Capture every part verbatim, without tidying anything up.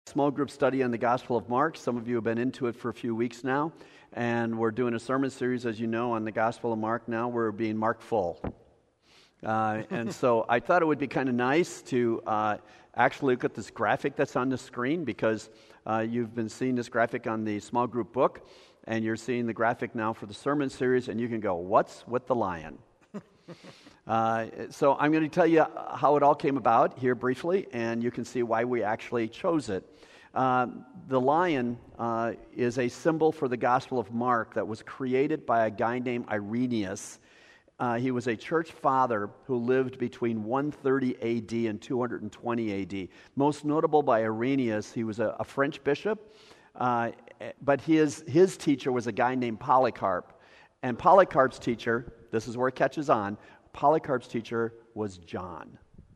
Small group study on the Gospel of Mark. Some of you have been into it for a few weeks now, and we're doing a sermon series, as you know, on the Gospel of Mark now. We're being Mark full. Uh, and so I thought it would be kind of nice to uh, actually look at this graphic that's on the screen, because uh, you've been seeing this graphic on the small group book, and you're seeing the graphic now for the sermon series, and you can go, what's with the lion? Uh, so I'm going to tell you how it all came about here briefly, and you can see why we actually chose it. Uh, the lion uh, is a symbol for the Gospel of Mark that was created by a guy named Irenaeus. Uh, he was a church father who lived between one thirty A D and two twenty A D. Most notable by Irenaeus, he was a, a French bishop, uh, but his, his teacher was a guy named Polycarp. And Polycarp's teacher, this is where it catches on, Polycarp's teacher was John.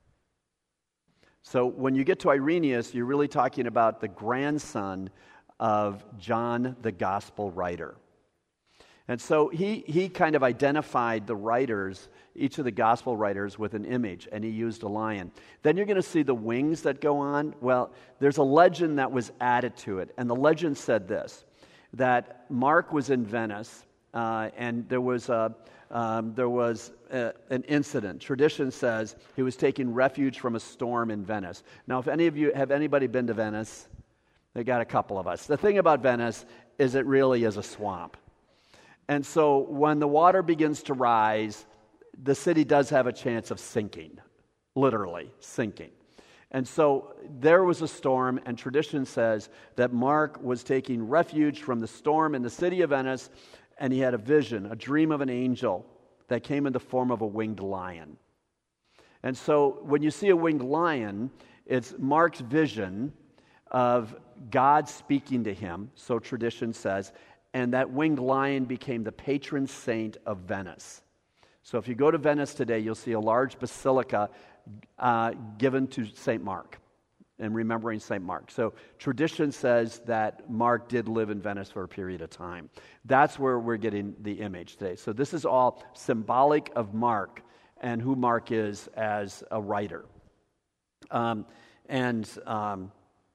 So when you get to Irenaeus, you're really talking about the grandson of John the Gospel writer. And so he, he kind of identified the writers, each of the Gospel writers, with an image, and he used a lion. Then you're going to see the wings that go on. Well, there's a legend that was added to it, and the legend said this, that Mark was in Venice, uh, and there was a Um, there was a, an incident. Tradition says he was taking refuge from a storm in Venice. Now, if any of you, have anybody been to Venice? They got a couple of us. The thing about Venice is it really is a swamp. And so when the water begins to rise, the city does have a chance of sinking, literally sinking. And so there was a storm, and tradition says that Mark was taking refuge from the storm in the city of Venice, and he had a vision, a dream of an angel that came in the form of a winged lion. And so when you see a winged lion, it's Mark's vision of God speaking to him, so tradition says, and that winged lion became the patron saint of Venice. So if you go to Venice today, you'll see a large basilica uh, given to Saint Mark, and remembering Saint Mark. So tradition says that Mark did live in Venice for a period of time. That's where we're getting the image today. So this is all symbolic of Mark and who Mark is as a writer. Um, and, um,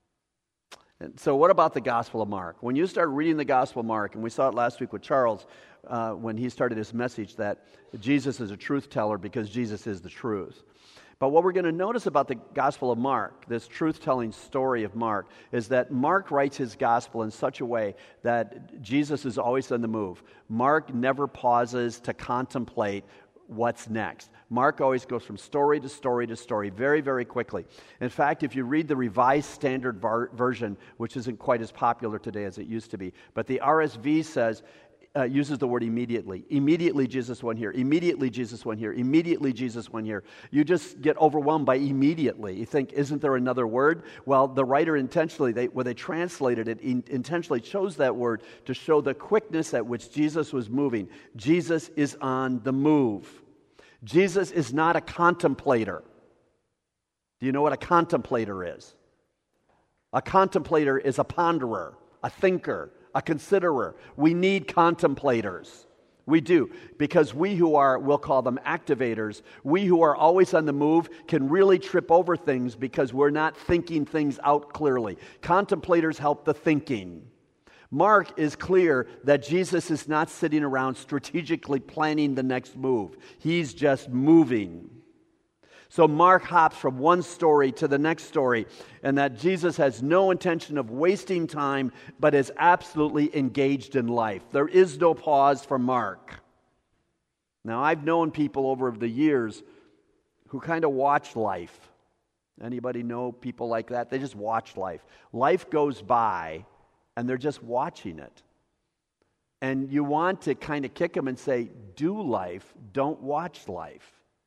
and so what about the Gospel of Mark? When you start reading the Gospel of Mark, and we saw it last week with Charles uh, when he started his message that Jesus is a truth teller because Jesus is the truth. But what we're going to notice about the Gospel of Mark, this truth-telling story of Mark, is that Mark writes his gospel in such a way that Jesus is always on the move. Mark never pauses to contemplate what's next. Mark always goes from story to story to story very, very quickly. In fact, if you read the Revised Standard Var- Version, which isn't quite as popular today as it used to be, but the R S V says, Uh, uses the word immediately. Immediately Jesus went here. Immediately Jesus went here. Immediately Jesus went here. You just get overwhelmed by immediately. You think, isn't there another word? Well, the writer intentionally, they, when they translated it, in, intentionally chose that word to show the quickness at which Jesus was moving. Jesus is on the move. Jesus is not a contemplator. Do you know what a contemplator is? A contemplator is a ponderer, a thinker, a considerer. We need contemplators. We do. Because we who are, we'll call them activators, we who are always on the move can really trip over things because we're not thinking things out clearly. Contemplators help the thinking. Mark is clear that Jesus is not sitting around strategically planning the next move. He's just moving. So Mark hops from one story to the next story, and that Jesus has no intention of wasting time, but is absolutely engaged in life. There is no pause for Mark. Now, I've known people over the years who kind of watch life. Anybody know people like that? They just watch life. Life goes by, and they're just watching it. And you want to kind of kick them and say, do life, don't watch life.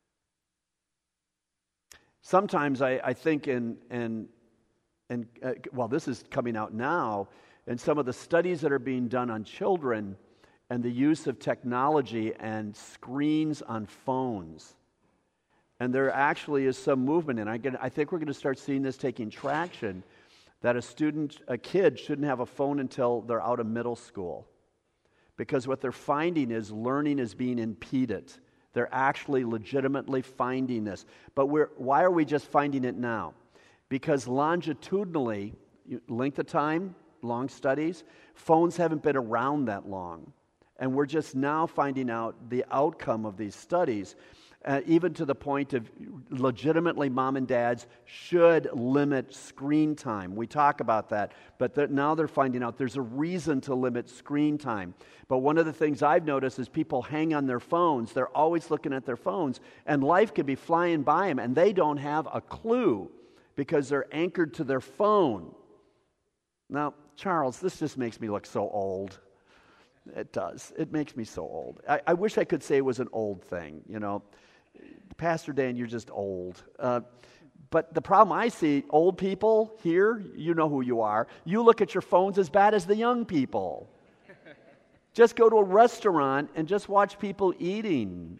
Sometimes I, I think in, in, in uh, well, this is coming out now, in some of the studies that are being done on children and the use of technology and screens on phones. And there actually is some movement, and I, get, I think we're going to start seeing this taking traction, that a student, a kid shouldn't have a phone until they're out of middle school. Because what they're finding is learning is being impeded. They're actually legitimately finding this. But we're, why are we just finding it now? Because longitudinally, length of time, long studies. Phones haven't been around that long. And we're just now finding out the outcome of these studies, uh, even to the point of legitimately mom and dads should limit screen time. We talk about that, but th- now they're finding out there's a reason to limit screen time. But one of the things I've noticed is people hang on their phones. They're always looking at their phones, and life could be flying by them, and they don't have a clue because they're anchored to their phone. Now, Charles, this just makes me look so old. It does. It makes me so old. I, I wish I could say it was an old thing, you know. Pastor Dan, you're just old. Uh, but the problem I see, old people here, you know who you are. You look at your phones as bad as the young people. Just go to a restaurant and just watch people eating.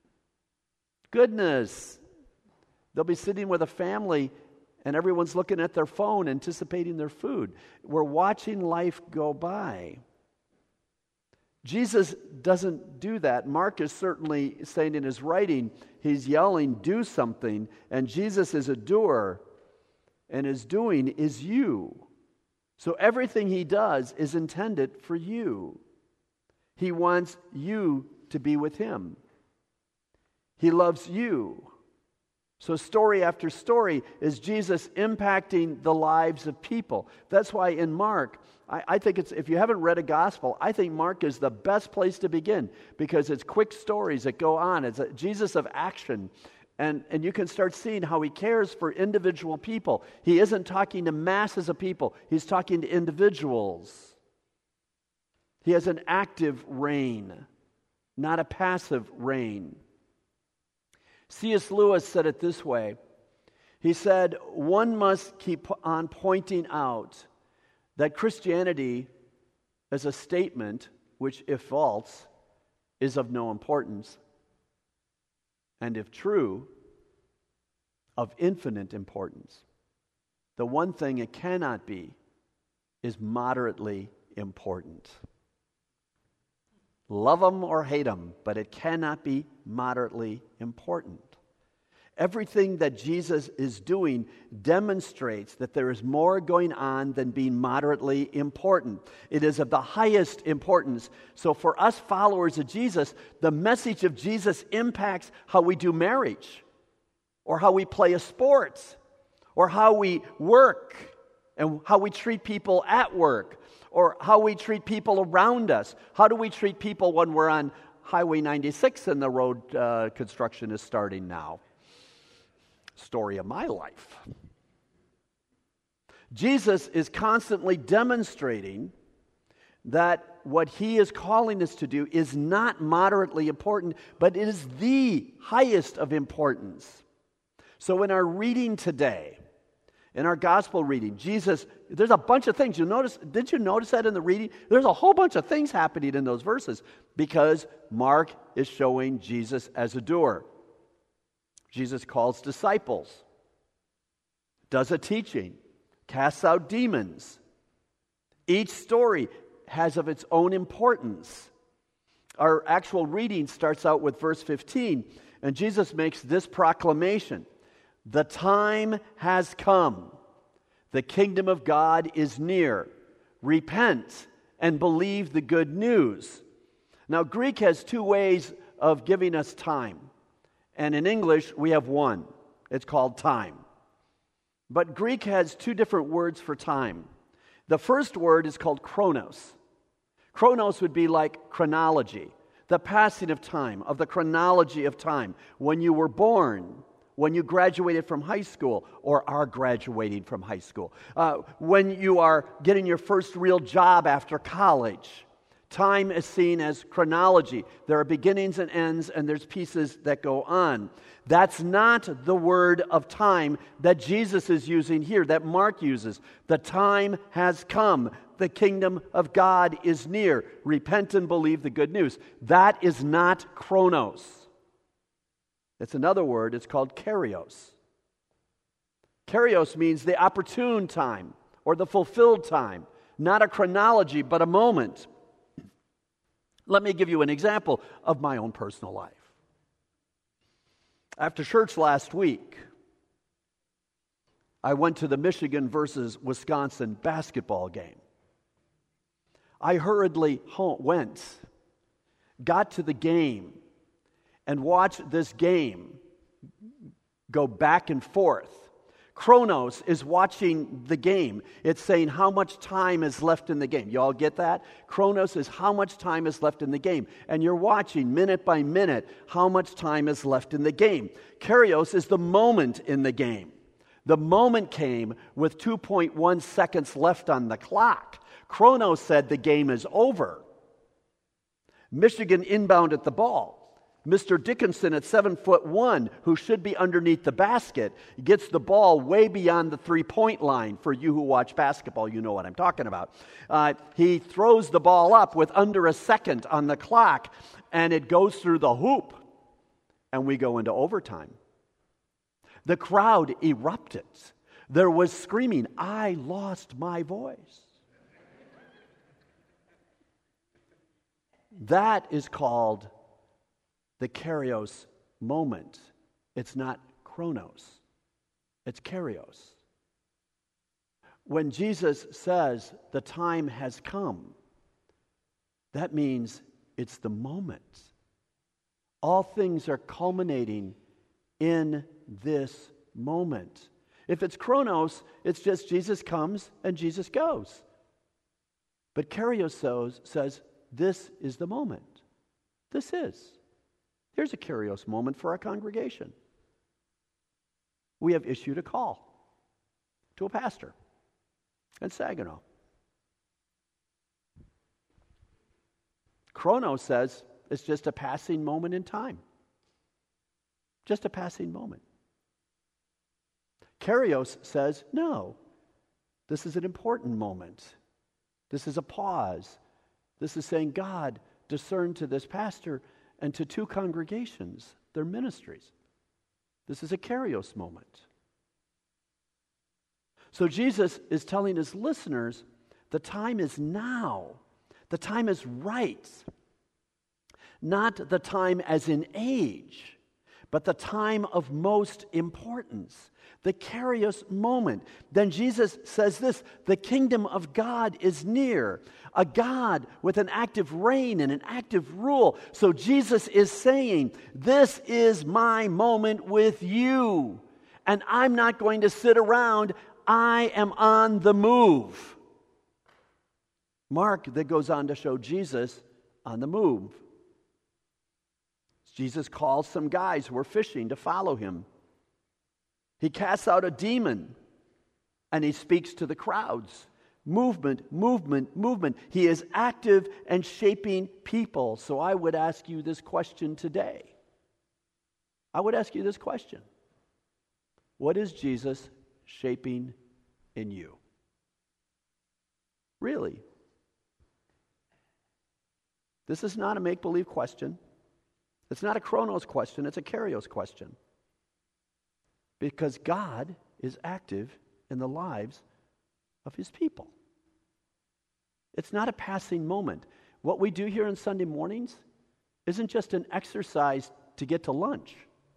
Goodness. They'll be sitting with a family and everyone's looking at their phone, anticipating their food. We're watching life go by. Jesus doesn't do that. Mark is certainly saying in his writing, he's yelling, do something, and Jesus is a doer, and his doing is you. So everything he does is intended for you. He wants you to be with him. He loves you. So story after story is Jesus impacting the lives of people. That's why in Mark, I, I think it's, if you haven't read a gospel, I think Mark is the best place to begin because it's quick stories that go on. It's a Jesus of action. And, and you can start seeing how he cares for individual people. He isn't talking to masses of people. He's talking to individuals. He has an active reign, not a passive reign. C S Lewis said it this way. He said, one must keep on pointing out that Christianity is a statement which, if false, is of no importance, and if true, of infinite importance. The one thing it cannot be is moderately important. Love them or hate them, but it cannot be moderately important. Everything that Jesus is doing demonstrates that there is more going on than being moderately important. It is of the highest importance. So for us followers of Jesus, the message of Jesus impacts how we do marriage, or how we play a sport, or how we work, and how we treat people at work, or how we treat people around us. How do we treat people when we're on Highway ninety-six and the road uh, construction is starting now? Story of my life. Jesus is constantly demonstrating that what he is calling us to do is not moderately important, but it is the highest of importance. So in our reading today, in our gospel reading, Jesus, there's a bunch of things. You notice, did you notice that in the reading? There's a whole bunch of things happening in those verses because Mark is showing Jesus as a doer. Jesus calls disciples, does a teaching, casts out demons. Each story has of its own importance. Our actual reading starts out with verse fifteen, and Jesus makes this proclamation: the time has come. The kingdom of God is near. Repent and believe the good news. Now, Greek has two ways of giving us time. And in English, we have one. It's called time. But Greek has two different words for time. The first word is called chronos. Chronos would be like chronology, the passing of time, of the chronology of time. When you were born, when you graduated from high school or are graduating from high school, uh, when you are getting your first real job after college. Time is seen as chronology. There are beginnings and ends, and there's pieces that go on. That's not the word of time that Jesus is using here, that Mark uses. The time has come. The kingdom of God is near. Repent and believe the good news. That is not chronos. It's another word. It's called kairos. Kairos means the opportune time or the fulfilled time. Not a chronology, but a moment. Let me give you an example of my own personal life. After church last week, I went to the Michigan versus Wisconsin basketball game. I hurriedly home, went, got to the game, and watched this game go back and forth. Chronos is watching the game. It's saying how much time is left in the game. You all get that? Chronos is how much time is left in the game. And you're watching minute by minute how much time is left in the game. Kairos is the moment in the game. The moment came with two point one seconds left on the clock. Chronos said the game is over. Michigan inbounded the ball. Mister Dickinson at seven foot one, who should be underneath the basket, gets the ball way beyond the three-point line. For you who watch basketball, you know what I'm talking about. Uh, he throws the ball up with under a second on the clock, and it goes through the hoop, and we go into overtime. The crowd erupted. There was screaming, "I lost my voice." That is called the Kairos moment. It's not Chronos. It's Kairos. When Jesus says the time has come, that means it's the moment. All things are culminating in this moment. If it's Chronos, it's just Jesus comes and Jesus goes. But Kairos says, says this is the moment. This is. Here's a Kairos moment for our congregation. We have issued a call to a pastor in Saginaw. Chronos says it's just a passing moment in time. Just a passing moment. Kairos says, no, this is an important moment. This is a pause. This is saying, God, discern to this pastor and to two congregations, their ministries. This is a Kairos moment. So Jesus is telling his listeners, the time is now. The time is right. Not the time as in age, but the time of most importance. The Kairos moment. Then Jesus says this, the kingdom of God is near. A God with an active reign and an active rule. So Jesus is saying, this is my moment with you. And I'm not going to sit around. I am on the move. Mark that goes on to show Jesus on the move. Jesus calls some guys who were fishing to follow him. He casts out a demon, and he speaks to the crowds. Movement, movement, movement. He is active and shaping people. So I would ask you this question today. I would ask you this question. What is Jesus shaping in you? Really? This is not a make-believe question. It's not a Chronos question. It's a Kairos question. Because God is active in the lives of his people. It's not a passing moment. What we do here on Sunday mornings isn't just an exercise to get to lunch.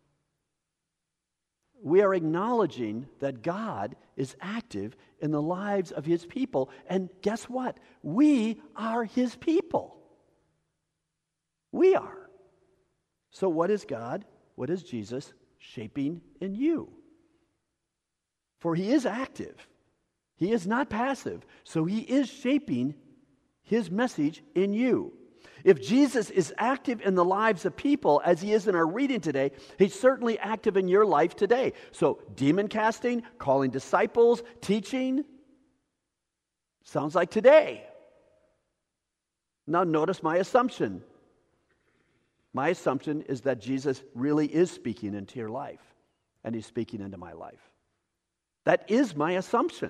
We are acknowledging that God is active in the lives of his people. And guess what? We are his people. We are. So what is God? What is Jesus shaping in you? For he is active. He is not passive. So he is shaping his message in you. If Jesus is active in the lives of people, as he is in our reading today, he's certainly active in your life today. So demon casting, calling disciples, teaching, sounds like today. Now notice my assumption. My assumption is that Jesus really is speaking into your life, and he's speaking into my life. That is my assumption.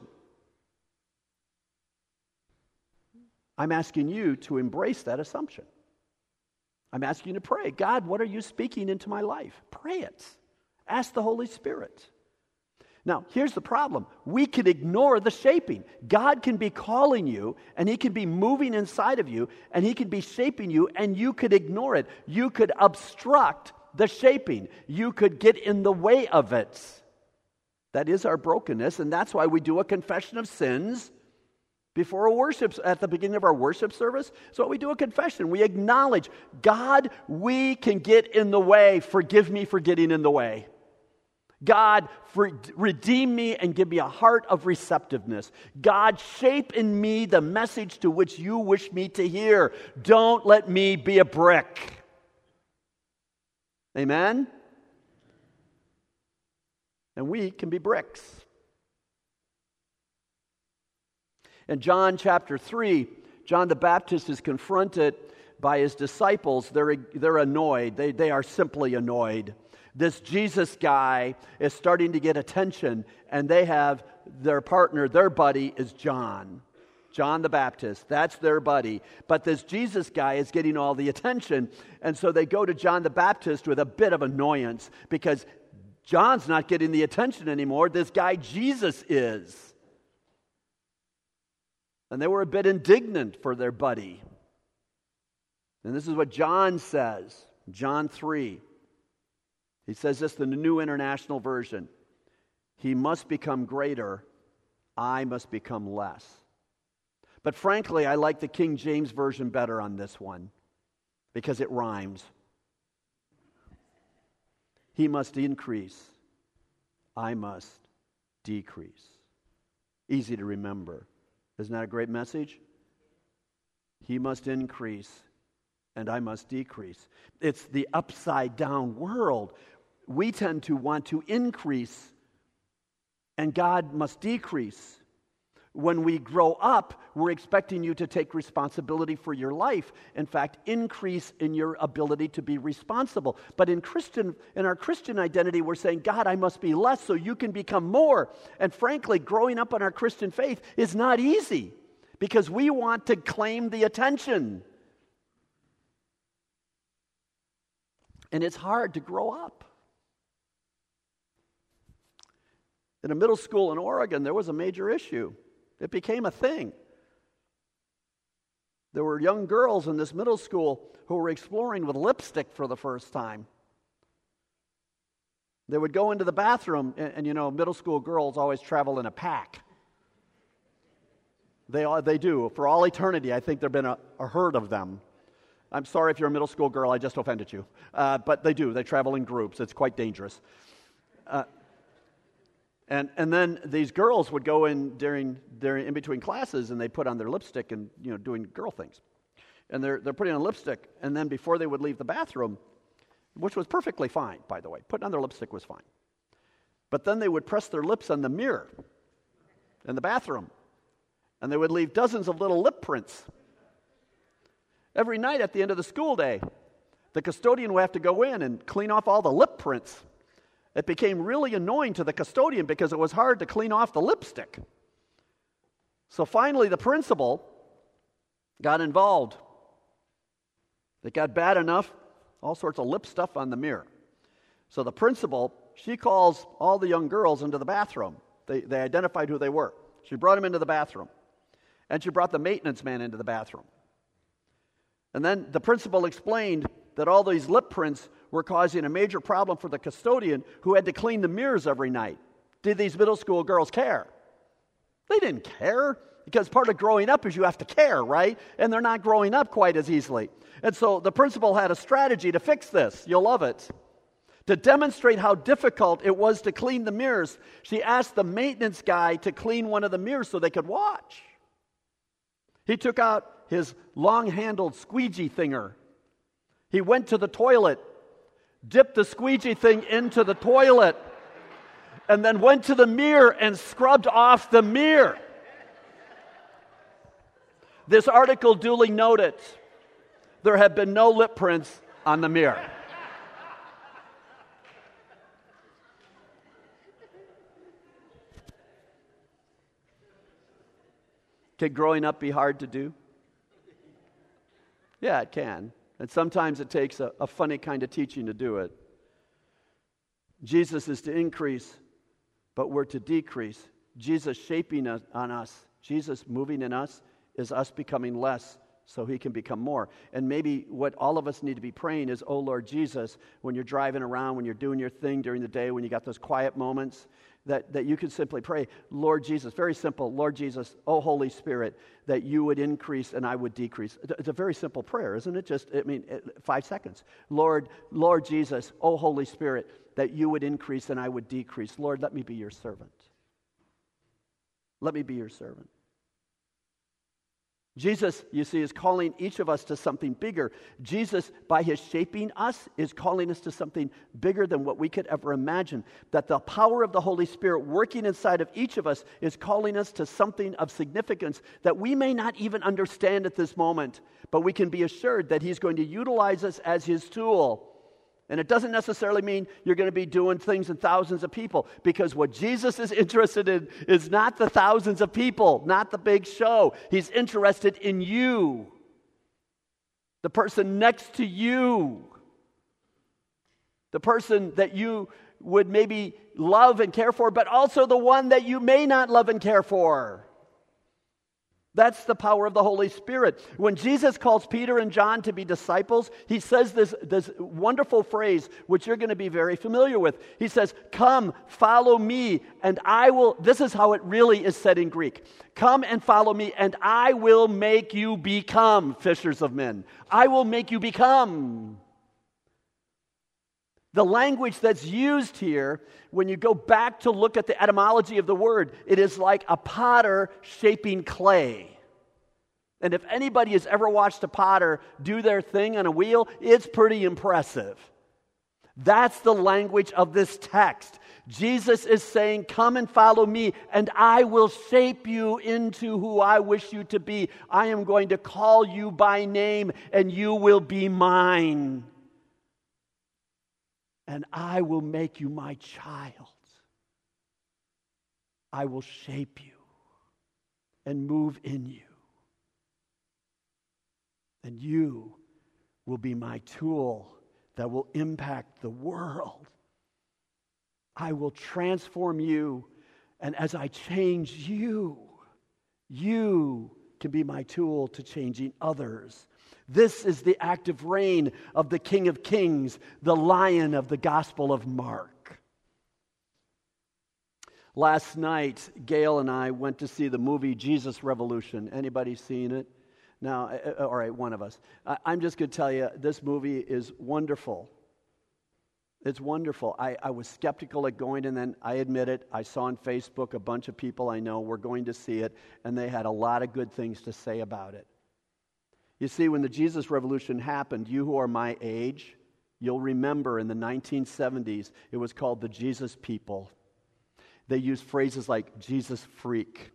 I'm asking you to embrace that assumption. I'm asking you to pray. God, what are you speaking into my life? Pray it. Ask the Holy Spirit. Now, here's the problem. We can ignore the shaping. God can be calling you, and he can be moving inside of you, and he can be shaping you, and you could ignore it. You could obstruct the shaping. You could get in the way of it. That is our brokenness, and that's why we do a confession of sins before a worship, at the beginning of our worship service. So we do a confession. We acknowledge, God, we can get in the way. Forgive me for getting in the way. God, for, redeem me and give me a heart of receptiveness. God, shape in me the message to which you wish me to hear. Don't let me be a brick. Amen? And we can be bricks. In John chapter three, John the Baptist is confronted by his disciples. They're, they're annoyed. They, they are simply annoyed. This Jesus guy is starting to get attention, and they have their partner, their buddy is John. John the Baptist, that's their buddy. But this Jesus guy is getting all the attention, and so they go to John the Baptist with a bit of annoyance because John's not getting the attention anymore. This guy Jesus is. And they were a bit indignant for their buddy. And this is what John says, John three. He says this in the New International Version. He must become greater, I must become less. But frankly, I like the King James Version better on this one because it rhymes. He must increase, I must decrease. Easy to remember. Isn't that a great message? He must increase, and I must decrease. It's the upside down world. We tend to want to increase, and God must decrease. When we grow up, we're expecting you to take responsibility for your life. In fact, increase in your ability to be responsible. But in Christian, in our Christian identity, we're saying, God, I must be less so you can become more. And frankly, growing up in our Christian faith is not easy because we want to claim the attention. And it's hard to grow up. In a middle school in Oregon, there was a major issue. It became a thing. There were young girls in this middle school who were exploring with lipstick for the first time. They would go into the bathroom, and, and you know, middle school girls always travel in a pack. They all, they do. For all eternity, I think there have been a, a herd of them. I'm sorry if you're a middle school girl, I just offended you. Uh, but they do. They travel in groups. It's quite dangerous. Uh, And and then these girls would go in during during in between classes, and they put on their lipstick and you know doing girl things, and they're they're putting on lipstick, and then before they would leave the bathroom, which was perfectly fine, by the way, putting on their lipstick was fine, but then they would press their lips on the mirror in the bathroom, and they would leave dozens of little lip prints. Every night at the end of the school day, the custodian would have to go in and clean off all the lip prints. It became really annoying to the custodian because it was hard to clean off the lipstick. So finally, the principal got involved. It got bad enough, all sorts of lip stuff on the mirror. So the principal, she calls all the young girls into the bathroom. They, they identified who they were. She brought them into the bathroom. And she brought the maintenance man into the bathroom. And then the principal explained that all these lip prints were causing a major problem for the custodian who had to clean the mirrors every night. Did these middle school girls care? They didn't care because part of growing up is you have to care, right? And they're not growing up quite as easily. And so the principal had a strategy to fix this. You'll love it. To demonstrate how difficult it was to clean the mirrors, she asked the maintenance guy to clean one of the mirrors so they could watch. He took out his long-handled squeegee thinger. He went to the toilet, dipped the squeegee thing into the toilet, and then went to the mirror and scrubbed off the mirror. This article duly noted, there have been no lip prints on the mirror. Can growing up be hard to do? Yeah, it can. And sometimes it takes a, a funny kind of teaching to do it. Jesus is to increase, but we're to decrease. Jesus shaping us, on us, Jesus moving in us, is us becoming less so he can become more. And maybe what all of us need to be praying is, oh Lord Jesus, when you're driving around, when you're doing your thing during the day, when you got those quiet moments, that, that you could simply pray, Lord Jesus, very simple, Lord Jesus, oh Holy Spirit, that you would increase and I would decrease. It's a very simple prayer, isn't it? Just, I mean, five seconds. Lord, Lord Jesus, oh Holy Spirit, that you would increase and I would decrease. Lord, let me be your servant. Let me be your servant. Jesus, you see, is calling each of us to something bigger. Jesus, by his shaping us, is calling us to something bigger than what we could ever imagine. That the power of the Holy Spirit working inside of each of us is calling us to something of significance that we may not even understand at this moment, but we can be assured that he's going to utilize us as his tool. And it doesn't necessarily mean you're going to be doing things in thousands of people, because what Jesus is interested in is not the thousands of people, not the big show. He's interested in you, the person next to you, the person that you would maybe love and care for, but also the one that you may not love and care for. That's the power of the Holy Spirit. When Jesus calls Peter and John to be disciples, he says this, this wonderful phrase, which you're going to be very familiar with. He says, come, follow me, and I will, this is how it really is said in Greek. Come and follow me, and I will make you become fishers of men. I will make you become. The language that's used here, when you go back to look at the etymology of the word, it is like a potter shaping clay. And if anybody has ever watched a potter do their thing on a wheel, it's pretty impressive. That's the language of this text. Jesus is saying, come and follow me, and I will shape you into who I wish you to be. I am going to call you by name, and you will be mine. And I will make you my child. I will shape you and move in you. And you will be my tool that will impact the world. I will transform you, and as I change you, you can be my tool to changing others. This is the active reign of the King of Kings, the Lion of the Gospel of Mark. Last night, Gail and I went to see the movie Jesus Revolution. Anybody seen it? Now, all right, one of us. I'm just going to tell you, this movie is wonderful. It's wonderful. I, I was skeptical at going, and then I admit it, I saw on Facebook a bunch of people I know were going to see it, and they had a lot of good things to say about it. You see, when the Jesus Revolution happened, you who are my age, you'll remember in the nineteen seventies, it was called the Jesus People. They used phrases like Jesus freak.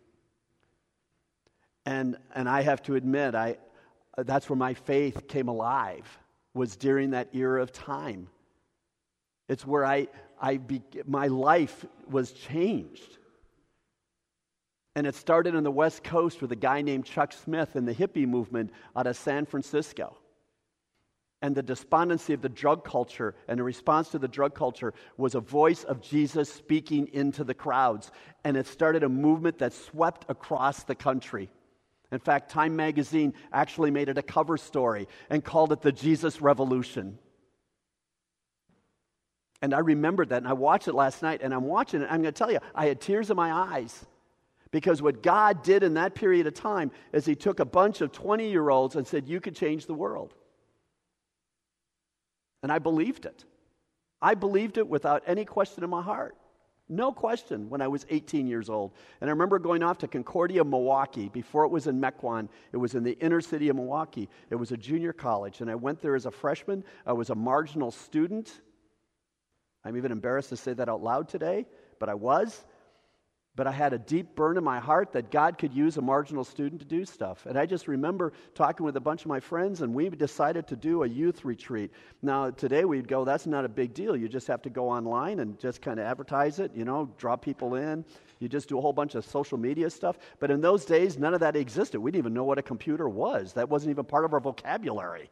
And and I have to admit, I that's where my faith came alive, was during that era of time. It's where I, I be, my life was changed. And it started on the West Coast with a guy named Chuck Smith and the hippie movement out of San Francisco. And the despondency of the drug culture and the response to the drug culture was a voice of Jesus speaking into the crowds. And it started a movement that swept across the country. In fact, Time magazine actually made it a cover story and called it the Jesus Revolution. And I remembered that, and I watched it last night, and I'm watching it, I'm going to tell you, I had tears in my eyes. Because what God did in that period of time is he took a bunch of twenty-year-olds and said, you could change the world. And I believed it. I believed it without any question in my heart. No question when I was eighteen years old. And I remember going off to Concordia, Milwaukee. Before it was in Mequon, it was in the inner city of Milwaukee. It was a junior college. And I went there as a freshman. I was a marginal student. I'm even embarrassed to say that out loud today, but I was. But I had a deep burn in my heart that God could use a marginal student to do stuff. And I just remember talking with a bunch of my friends, and we decided to do a youth retreat. Now, today we'd go, that's not a big deal. You just have to go online and just kind of advertise it, you know, draw people in. You just do a whole bunch of social media stuff. But in those days, none of that existed. We didn't even know what a computer was. That wasn't even part of our vocabulary.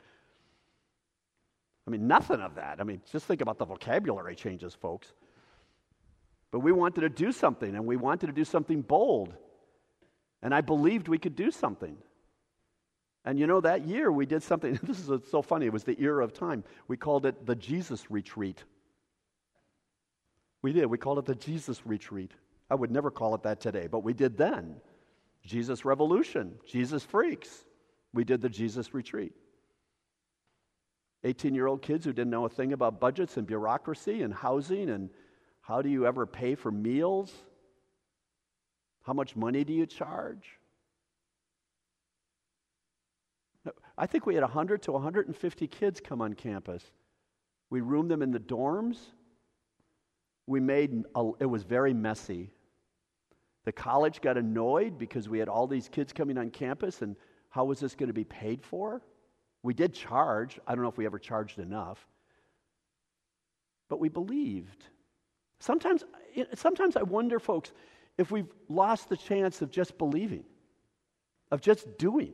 I mean, nothing of that. I mean, just think about the vocabulary changes, folks. But we wanted to do something, and we wanted to do something bold. And I believed we could do something. And you know, that year we did something. This is so funny. It was the era of time. We called it the Jesus Retreat. We did. We called it the Jesus Retreat. I would never call it that today, but we did then. Jesus Revolution, Jesus Freaks. We did the Jesus Retreat. eighteen-year-old kids who didn't know a thing about budgets and bureaucracy and housing and how do you ever pay for meals? How much money do you charge? I think we had one hundred to one hundred fifty kids come on campus. We roomed them in the dorms. We made, a, it was very messy. The college got annoyed because we had all these kids coming on campus, and how was this going to be paid for? We did charge. I don't know if we ever charged enough. But we believed. Sometimes, sometimes I wonder, folks, if we've lost the chance of just believing, of just doing.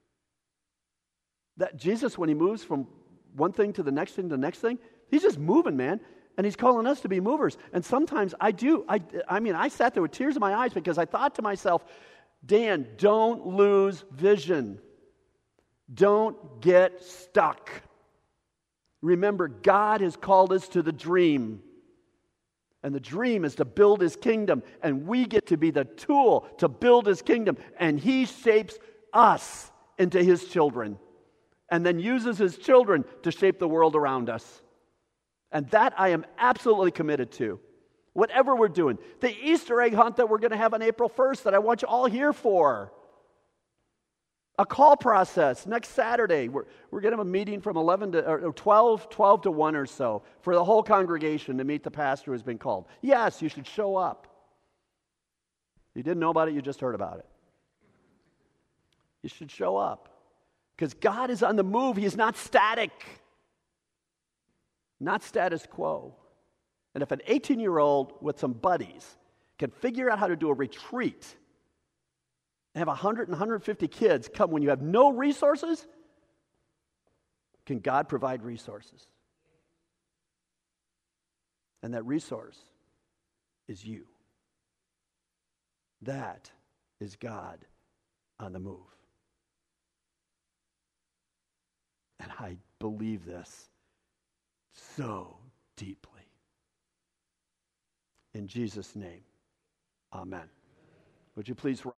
That Jesus, when he moves from one thing to the next thing to the next thing, he's just moving, man. And he's calling us to be movers. And sometimes I do. I, I mean, I sat there with tears in my eyes because I thought to myself, Dan, don't lose vision. Don't get stuck. Remember, God has called us to the dream. And the dream is to build his kingdom. And we get to be the tool to build his kingdom. And he shapes us into his children. And then uses his children to shape the world around us. And that I am absolutely committed to. Whatever we're doing. The Easter egg hunt that we're going to have on April first that I want you all here for. A call process next Saturday. We're, we're going to have a meeting from eleven to or twelve, twelve to one or so for the whole congregation to meet the pastor who's been called. Yes, you should show up. You didn't know about it, you just heard about it. You should show up. Because God is on the move. He is not static. Not status quo. And if an eighteen-year-old with some buddies can figure out how to do a retreat and have one hundred and one hundred fifty kids come when you have no resources, can God provide resources? And that resource is you. That is God on the move. And I believe this so deeply. In Jesus' name, amen. Would you please